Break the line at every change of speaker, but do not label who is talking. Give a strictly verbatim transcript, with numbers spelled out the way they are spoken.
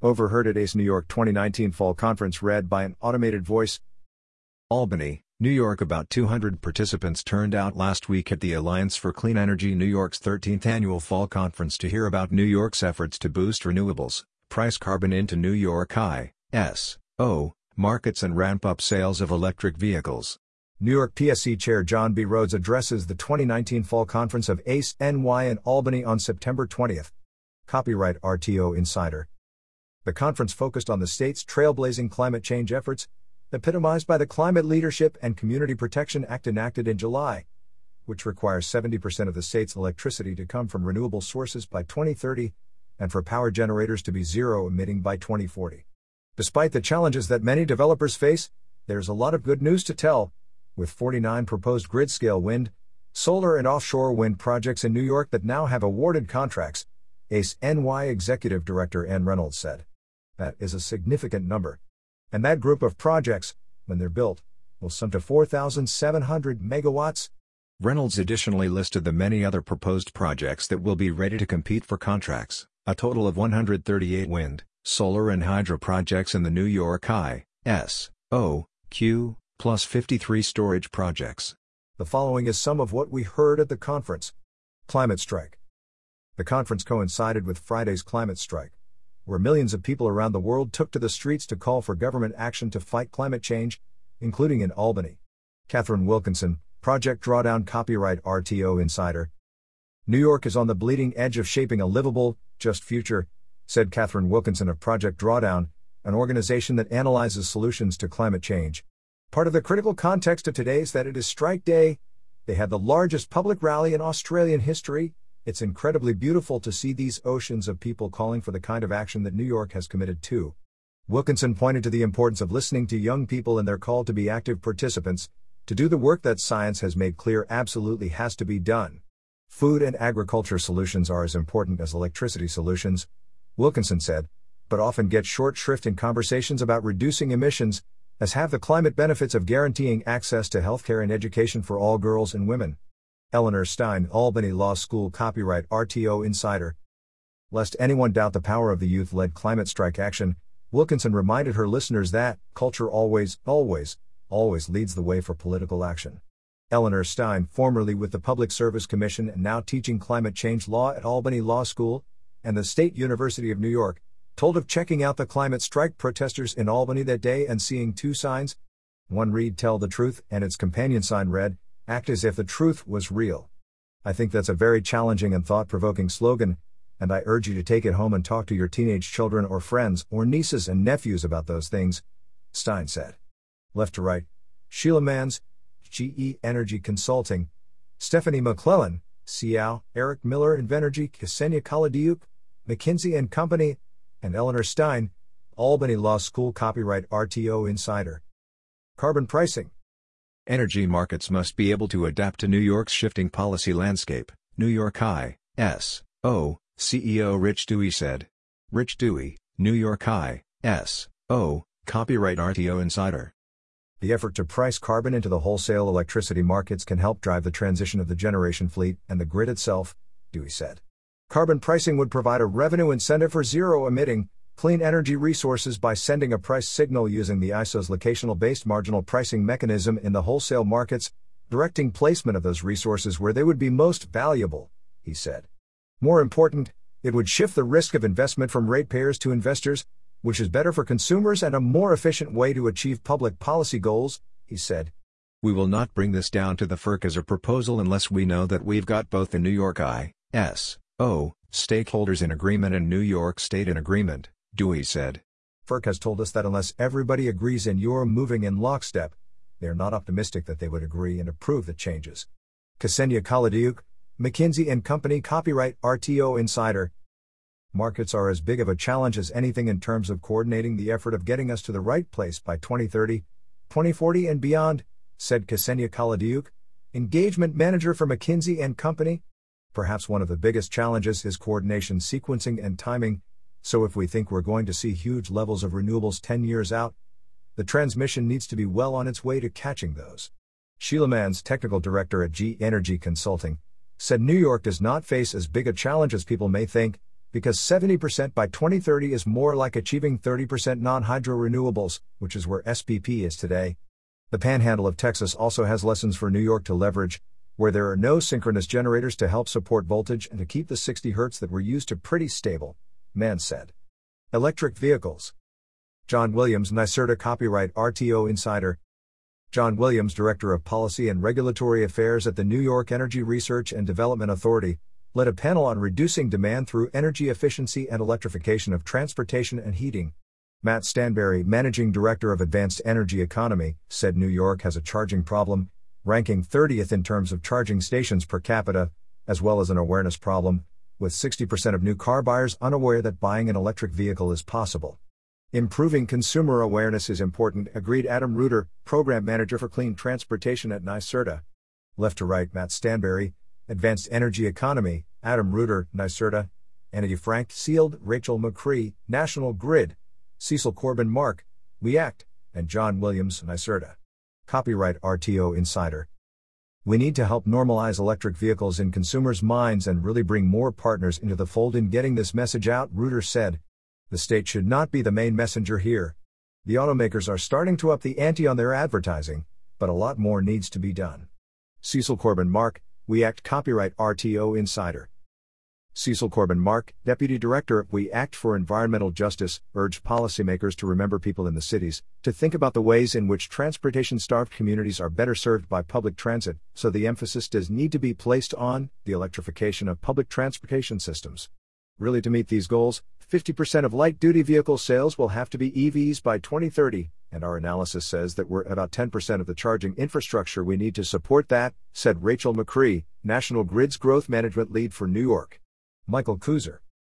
Overheard at ACE New York twenty nineteen Fall Conference read by an automated voice.
Albany, New York. About two hundred participants turned out last week at the Alliance for Clean Energy New York's thirteenth Annual Fall Conference to hear about New York's efforts to boost renewables, price carbon into New York I S O markets and ramp up sales of electric vehicles.
New York P S C Chair John B. Rhodes addresses the twenty nineteen Fall Conference of ACE N Y in Albany on September twentieth. Copyright R T O Insider. The conference focused on the state's trailblazing climate change efforts, epitomized by the Climate Leadership and Community Protection Act enacted in July, which requires seventy percent of the state's electricity to come from renewable sources by twenty thirty, and for power generators to be zero emitting by twenty forty. Despite the challenges that many developers face, there's a lot of good news to tell, with forty-nine proposed grid-scale wind, solar and offshore wind projects in New York that now have awarded contracts, ACE N Y Executive Director Ann Reynolds said. That is a significant number. And that group of projects, when they're built, will sum to four thousand seven hundred megawatts.
Reynolds additionally listed the many other proposed projects that will be ready to compete for contracts, a total of one hundred thirty-eight wind, solar and hydro projects in the New York I S O Q, plus fifty-three storage projects.
The following is some of what we heard at the conference. Climate strike. The conference coincided with Friday's climate strike, where millions of people around the world took to the streets to call for government action to fight climate change, including in Albany. Catherine Wilkinson, Project Drawdown. Copyright R T O Insider. New York is on the bleeding edge of shaping a livable, just future, said Catherine Wilkinson of Project Drawdown, an organization that analyzes solutions to climate change. Part of the critical context of today is that it is Strike Day. They had the largest public rally in Australian history. It's incredibly beautiful to see these oceans of people calling for the kind of action that New York has committed to. Wilkinson pointed to the importance of listening to young people and their call to be active participants, to do the work that science has made clear absolutely has to be done. Food and agriculture solutions are as important as electricity solutions, Wilkinson said, but often get short shrift in conversations about reducing emissions, as have the climate benefits of guaranteeing access to healthcare and education for all girls and women. Eleanor Stein, Albany Law School. Copyright R T O Insider. Lest anyone doubt the power of the youth-led climate strike action, Wilkinson reminded her listeners that culture always, always, always leads the way for political action. Eleanor Stein, formerly with the Public Service Commission and now teaching climate change law at Albany Law School and the State University of New York, told of checking out the climate strike protesters in Albany that day and seeing two signs. One read "Tell the Truth" and its companion sign read, "Act as if the truth was real." I think that's a very challenging and thought-provoking slogan, and I urge you to take it home and talk to your teenage children or friends or nieces and nephews about those things, Stein said. Left to right, Sheila Manns, G E Energy Consulting, Stephanie McClellan, C A O, Eric Miller Invenergy, Ksenia Kaladiuk, McKinsey and Company, and Eleanor Stein, Albany Law School. Copyright R T O Insider. Carbon pricing.
Energy markets must be able to adapt to New York's shifting policy landscape, New York I S O C E O Rich Dewey said. Rich Dewey, New York I S O, Copyright R T O Insider.
The effort to price carbon into the wholesale electricity markets can help drive the transition of the generation fleet and the grid itself, Dewey said. Carbon pricing would provide a revenue incentive for zero-emitting, clean energy resources by sending a price signal using the I S O's locational-based marginal pricing mechanism in the wholesale markets, directing placement of those resources where they would be most valuable, he said. More important, it would shift the risk of investment from ratepayers to investors, which is better for consumers and a more efficient way to achieve public policy goals, he said.
We will not bring this down to the F E R C as a proposal unless we know that we've got both the New York I S O stakeholders in agreement and New York State in agreement, Dewey said.
F E R C has told us that unless everybody agrees and you're moving in lockstep, they are not optimistic that they would agree and approve the changes. Ksenia Kaladiuk, McKinsey and Company. Copyright R T O Insider. Markets are as big of a challenge as anything in terms of coordinating the effort of getting us to the right place by twenty thirty, twenty forty and beyond, said Ksenia Kaladiuk, engagement manager for McKinsey and Company. Perhaps one of the biggest challenges is coordination, sequencing and timing, so if we think we're going to see huge levels of renewables ten years out, the transmission needs to be well on its way to catching those. Sheila Manns, technical director at G E Energy Consulting, said New York does not face as big a challenge as people may think, because seventy percent by twenty thirty is more like achieving thirty percent non-hydro renewables, which is where S P P is today. The panhandle of Texas also has lessons for New York to leverage, where there are no synchronous generators to help support voltage and to keep the sixty hertz that were used to pretty stable, Mann said. Electric vehicles. John Williams, NYSERDA. Copyright R T O Insider. John Williams, Director of Policy and Regulatory Affairs at the New York Energy Research and Development Authority, led a panel on reducing demand through energy efficiency and electrification of transportation and heating. Matt Stanberry, Managing Director of Advanced Energy Economy, said New York has a charging problem, ranking thirtieth in terms of charging stations per capita, as well as an awareness problem, with sixty percent of new car buyers unaware that buying an electric vehicle is possible. Improving consumer awareness is important, agreed Adam Reuter, Program Manager for Clean Transportation at NYSERDA. Left to right, Matt Stanberry, Advanced Energy Economy, Adam Reuter, NYSERDA, Andy Frank Sealed, Rachel McCree, National Grid, Cecil Corbin Mark, We Act, and John Williams, NYSERDA. Copyright R T O Insider. We need to help normalize electric vehicles in consumers' minds and really bring more partners into the fold in getting this message out, Reuter said. The state should not be the main messenger here. The automakers are starting to up the ante on their advertising, but a lot more needs to be done. Cecil Corbin Mark, We Act. Copyright R T O Insider. Cecil Corbin Mark, Deputy Director of We Act for Environmental Justice, urged policymakers to remember people in the cities, to think about the ways in which transportation-starved communities are better served by public transit, so the emphasis does need to be placed on the electrification of public transportation systems. Really, to meet these goals, fifty percent of light-duty vehicle sales will have to be E Vs by twenty thirty, and our analysis says that we're at about ten percent of the charging infrastructure we need to support that, said Rachel McCree, National Grid's Growth Management Lead for New York. Michael Kuzer.